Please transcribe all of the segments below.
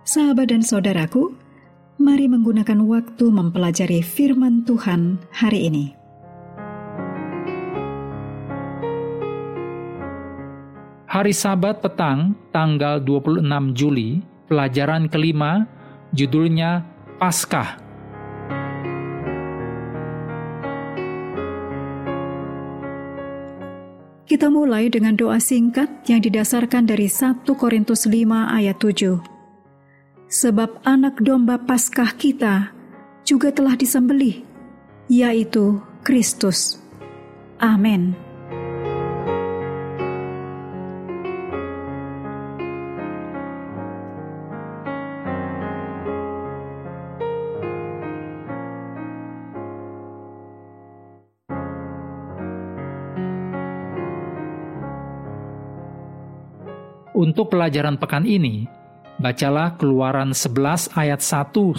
Sahabat dan saudaraku, mari menggunakan waktu mempelajari firman Tuhan hari ini. Hari Sabat petang, tanggal 26 Juli, pelajaran kelima, judulnya Paskah. Kita mulai dengan doa singkat yang didasarkan dari 1 Korintus 5 ayat 7. Sebab anak domba Paskah kita juga telah disembelih, yaitu Kristus. Amin. Untuk pelajaran pekan ini, bacalah Keluaran 11 ayat 1-10,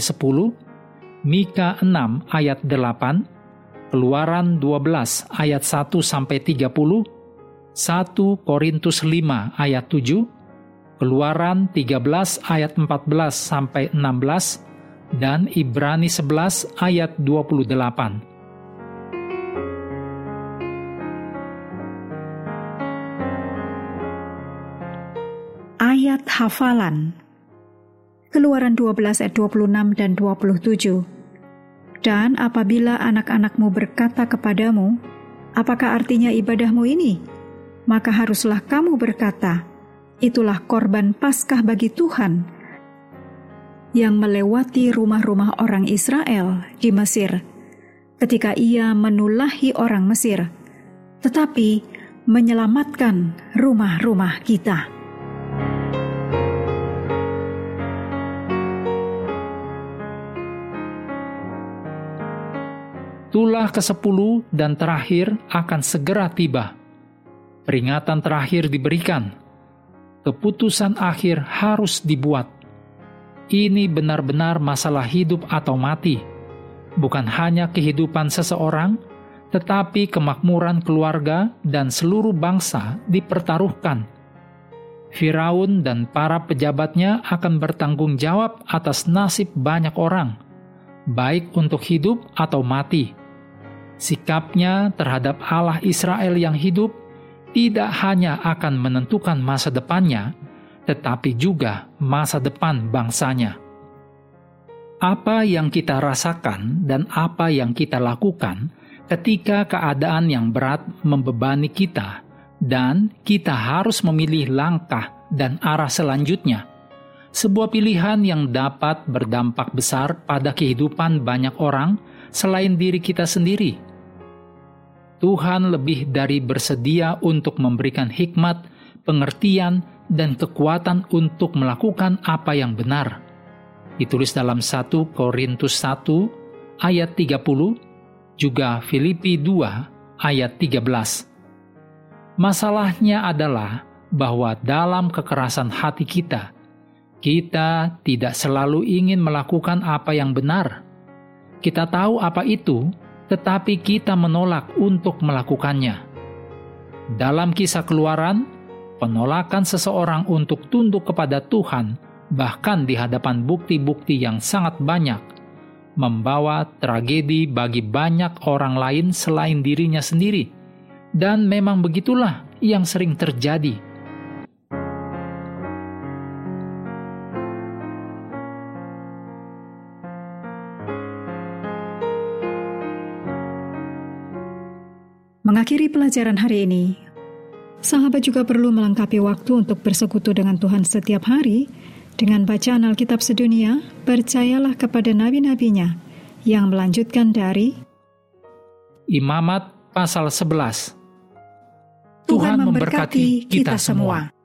Mika 6 ayat 8, Keluaran 12 ayat 1-30, 1 Korintus 5 ayat 7, Keluaran 13 ayat 14-16, dan Ibrani 11 ayat 28. Ayat hafalan Keluaran 12 ayat 26 dan 27. Dan apabila anak-anakmu berkata kepadamu, apakah artinya ibadahmu ini? Maka haruslah kamu berkata, itulah korban Paskah bagi Tuhan yang melewati rumah-rumah orang Israel di Mesir ketika ia menulahi orang Mesir, tetapi menyelamatkan rumah-rumah kita. Tulah ke-10 dan terakhir akan segera tiba. Peringatan terakhir diberikan. Keputusan akhir harus dibuat. Ini benar-benar masalah hidup atau mati. Bukan hanya kehidupan seseorang, tetapi kemakmuran keluarga dan seluruh bangsa dipertaruhkan. Firaun dan para pejabatnya akan bertanggung jawab atas nasib banyak orang, baik untuk hidup atau mati. Sikapnya terhadap Allah Israel yang hidup tidak hanya akan menentukan masa depannya, tetapi juga masa depan bangsanya. Apa yang kita rasakan dan apa yang kita lakukan ketika keadaan yang berat membebani kita, dan kita harus memilih langkah dan arah selanjutnya. Sebuah pilihan yang dapat berdampak besar pada kehidupan banyak orang selain diri kita sendiri. Tuhan lebih dari bersedia untuk memberikan hikmat, pengertian, dan kekuatan untuk melakukan apa yang benar. Ditulis dalam 1 Korintus 1 ayat 30, juga Filipi 2 ayat 13. Masalahnya adalah bahwa dalam kekerasan hati kita tidak selalu ingin melakukan apa yang benar. Kita tahu apa itu, tetapi kita menolak untuk melakukannya. Dalam kisah Keluaran, penolakan seseorang untuk tunduk kepada Tuhan, bahkan di hadapan bukti-bukti yang sangat banyak, membawa tragedi bagi banyak orang lain selain dirinya sendiri. Dan memang begitulah yang sering terjadi. Mengakhiri pelajaran hari ini, sahabat juga perlu melengkapi waktu untuk bersekutu dengan Tuhan setiap hari dengan bacaan Alkitab sedunia. Percayalah kepada nabi-nabinya yang melanjutkan dari Imamat pasal 11. Tuhan memberkati kita semua.